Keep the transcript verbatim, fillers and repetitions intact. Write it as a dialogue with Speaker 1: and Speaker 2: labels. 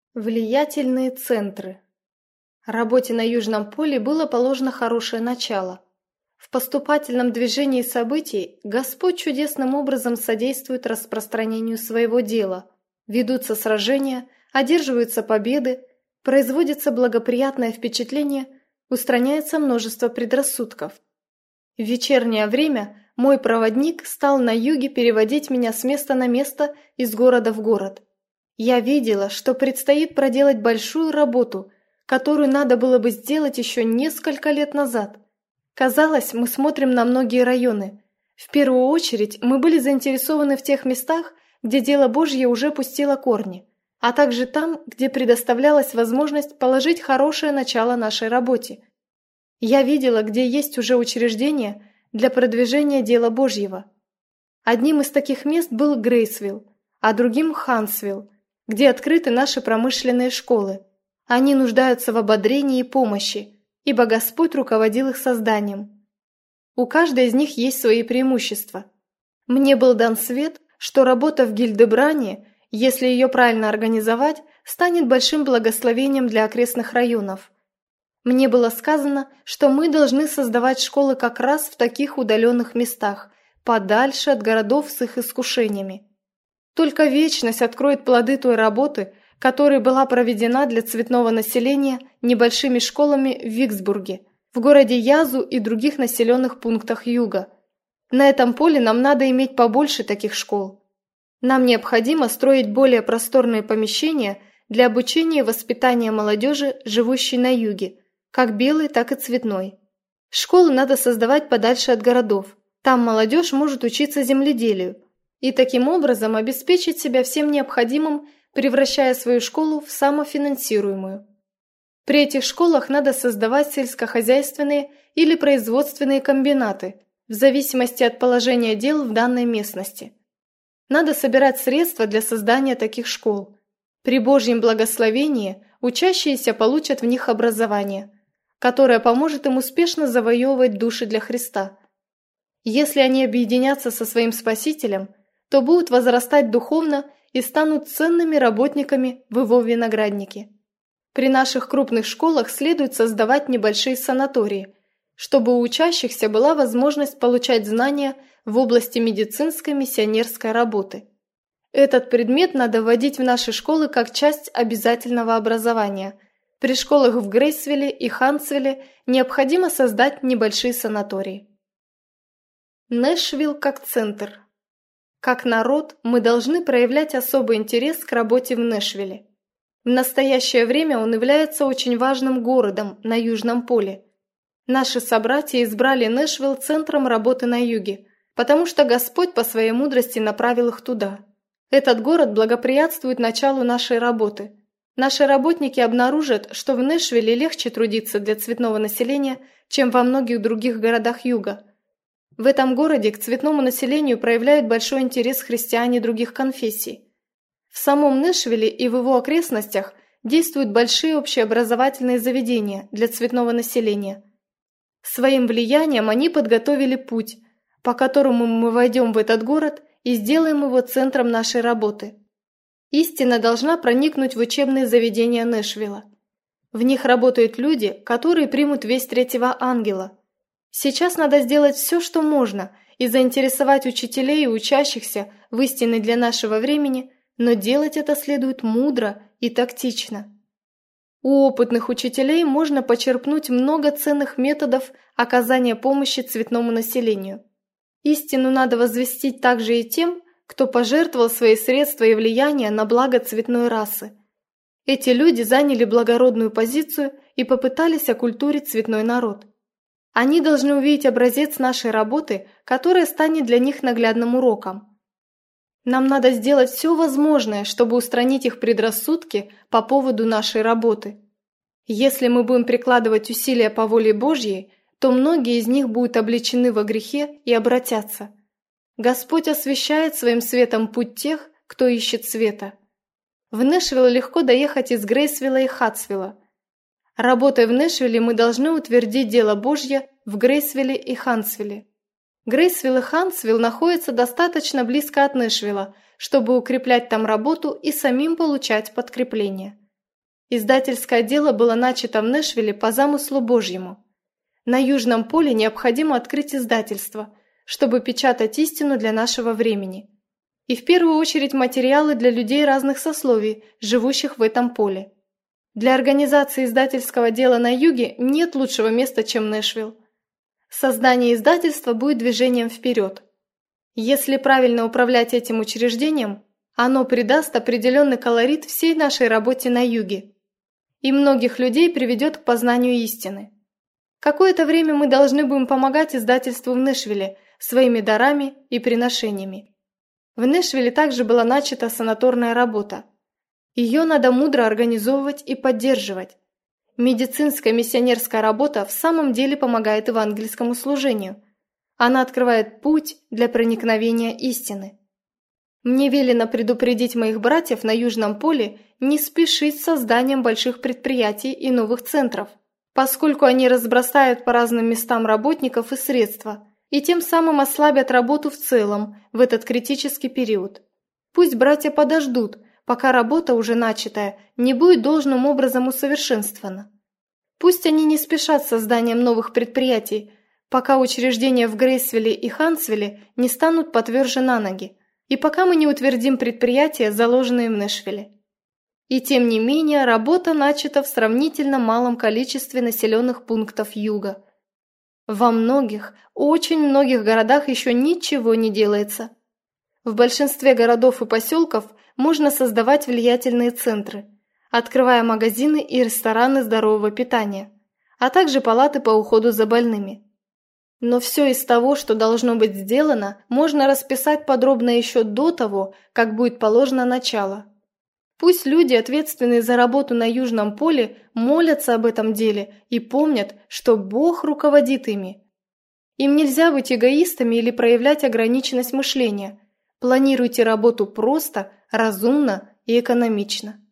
Speaker 1: Влиятельные центры. Работе на Южном поле было положено хорошее начало. В поступательном движении событий Господь чудесным образом содействует распространению своего дела. Ведутся сражения, одерживаются победы, производится благоприятное впечатление, устраняется множество предрассудков. В вечернее время мой проводник стал на юге переводить меня с места на место, из города в город. Я видела, что предстоит проделать большую работу, которую надо было бы сделать еще несколько лет назад. Казалось, мы смотрим на многие районы. В первую очередь мы были заинтересованы в тех местах, где дело Божье уже пустило корни, а также там, где предоставлялась возможность положить хорошее начало нашей работе. Я видела, где есть уже учреждения для продвижения дела Божьего. Одним из таких мест был Грейсвилл, а другим – Хансвилл, где открыты наши промышленные школы. Они нуждаются в ободрении и помощи, ибо Господь руководил их созданием. У каждой из них есть свои преимущества. Мне был дан свет, что работа в Гильдебране, если ее правильно организовать, станет большим благословением для окрестных районов. Мне было сказано, что мы должны создавать школы как раз в таких удаленных местах, подальше от городов с их искушениями. Только вечность откроет плоды той работы, которая была проведена для цветного населения небольшими школами в Виксбурге, в городе Язу и других населенных пунктах юга. На этом поле нам надо иметь побольше таких школ. Нам необходимо строить более просторные помещения для обучения и воспитания молодежи, живущей на юге, как белой, так и цветной. Школы надо создавать подальше от городов. Там молодежь может учиться земледелию и таким образом обеспечить себя всем необходимым, превращая свою школу в самофинансируемую. При этих школах надо создавать сельскохозяйственные или производственные комбинаты, в зависимости от положения дел в данной местности. Надо собирать средства для создания таких школ. При Божьем благословении учащиеся получат в них образование, которое поможет им успешно завоевывать души для Христа. Если они объединятся со своим Спасителем, то будут возрастать духовно и станут ценными работниками в его винограднике. При наших крупных школах следует создавать небольшие санатории, чтобы у учащихся была возможность получать знания в области медицинской миссионерской работы. Этот предмет надо вводить в наши школы как часть обязательного образования. При школах в Грейсвилле и Хансвилле необходимо создать небольшие санатории. Нэшвилл как центр. Как народ мы должны проявлять особый интерес к работе в Нэшвилле. В настоящее время он является очень важным городом на Южном поле. Наши собратья избрали Нэшвилл центром работы на юге, потому что Господь по своей мудрости направил их туда. Этот город благоприятствует началу нашей работы. Наши работники обнаружат, что в Нэшвилле легче трудиться для цветного населения, чем во многих других городах юга. В этом городе к цветному населению проявляют большой интерес христиане других конфессий. В самом Нэшвилле и в его окрестностях действуют большие общеобразовательные заведения для цветного населения. Своим влиянием они подготовили путь, по которому мы войдем в этот город и сделаем его центром нашей работы. Истина должна проникнуть в учебные заведения Нэшвилла. В них работают люди, которые примут весть третьего ангела. Сейчас надо сделать все, что можно, и заинтересовать учителей и учащихся в истине для нашего времени, но делать это следует мудро и тактично. У опытных учителей можно почерпнуть много ценных методов оказания помощи цветному населению. Истину надо возвестить также и тем, кто пожертвовал свои средства и влияние на благо цветной расы. Эти люди заняли благородную позицию и попытались окультурить цветной народ. Они должны увидеть образец нашей работы, которая станет для них наглядным уроком. Нам надо сделать все возможное, чтобы устранить их предрассудки по поводу нашей работы. Если мы будем прикладывать усилия по воле Божьей, то многие из них будут обличены во грехе и обратятся. Господь освещает своим светом путь тех, кто ищет света. В Нэшвилл легко доехать из Грейсвилла и Хатсвилла. Работая в Нэшвилле, мы должны утвердить дело Божье в Грейсвилле и Хансвилле. Грейсвилл и Хансвилл находятся достаточно близко от Нэшвилла, чтобы укреплять там работу и самим получать подкрепление. Издательское дело было начато в Нэшвилле по замыслу Божьему. На Южном поле необходимо открыть издательство, чтобы печатать истину для нашего времени. И в первую очередь материалы для людей разных сословий, живущих в этом поле. Для организации издательского дела на юге нет лучшего места, чем Нэшвилл. Создание издательства будет движением вперед. Если правильно управлять этим учреждением, оно придаст определенный колорит всей нашей работе на юге и многих людей приведет к познанию истины. Какое-то время мы должны будем помогать издательству в Нэшвилле своими дарами и приношениями. В Нэшвилле также была начата санаторная работа. Ее надо мудро организовывать и поддерживать. Медицинская миссионерская работа в самом деле помогает евангельскому служению. Она открывает путь для проникновения истины. Мне велено предупредить моих братьев на Южном поле не спешить с созданием больших предприятий и новых центров, поскольку они разбросают по разным местам работников и средства, и тем самым ослабят работу в целом в этот критический период. Пусть братья подождут, пока работа, уже начатая, не будет должным образом усовершенствована. Пусть они не спешат с созданием новых предприятий, пока учреждения в Грейсвилле и Хансвилле не станут потверже на ноги, и пока мы не утвердим предприятия, заложенные в Нэшвилле. И тем не менее, работа начата в сравнительно малом количестве населенных пунктов юга. Во многих, очень многих городах еще ничего не делается. В большинстве городов и поселков можно создавать влиятельные центры, открывая магазины и рестораны здорового питания, а также палаты по уходу за больными. Но все из того, что должно быть сделано, можно расписать подробно еще до того, как будет положено начало. Пусть люди, ответственные за работу на Южном поле, молятся об этом деле и помнят, что Бог руководит ими. Им нельзя быть эгоистами или проявлять ограниченность мышления. Планируйте работу просто, разумно и экономично.